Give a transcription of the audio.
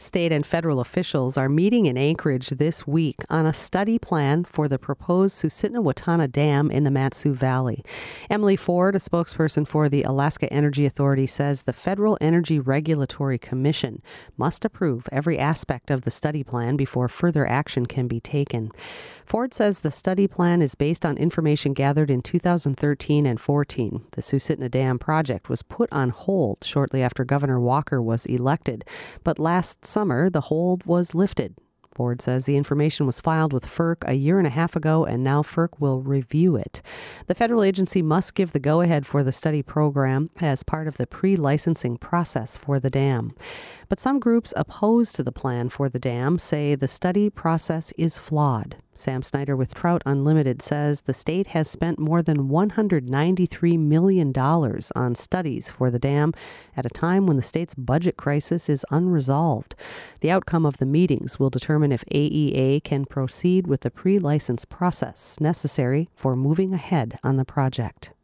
State and federal officials are meeting in Anchorage this week on a study plan for the proposed Susitna-Watana Dam in the Mat-Su Valley. Emily Ford, a spokesperson for the Alaska Energy Authority, says the Federal Energy Regulatory Commission must approve every aspect of the study plan before further action can be taken. Ford says the study plan is based on information gathered in 2013 and 14. The Susitna Dam project was put on hold shortly after Governor Walker was elected, but last summer the hold was lifted. Ford says the information was filed with FERC a year and a half ago, and now FERC will review it. The federal agency must give the go-ahead for the study program as part of the pre-licensing process for the dam. But some groups opposed to the plan for the dam say the study process is flawed. Sam Snyder with Trout Unlimited says the state has spent more than $193 million on studies for the dam at a time when the state's budget crisis is unresolved. The outcome of the meetings will determine if AEA can proceed with the pre-license process necessary for moving ahead on the project.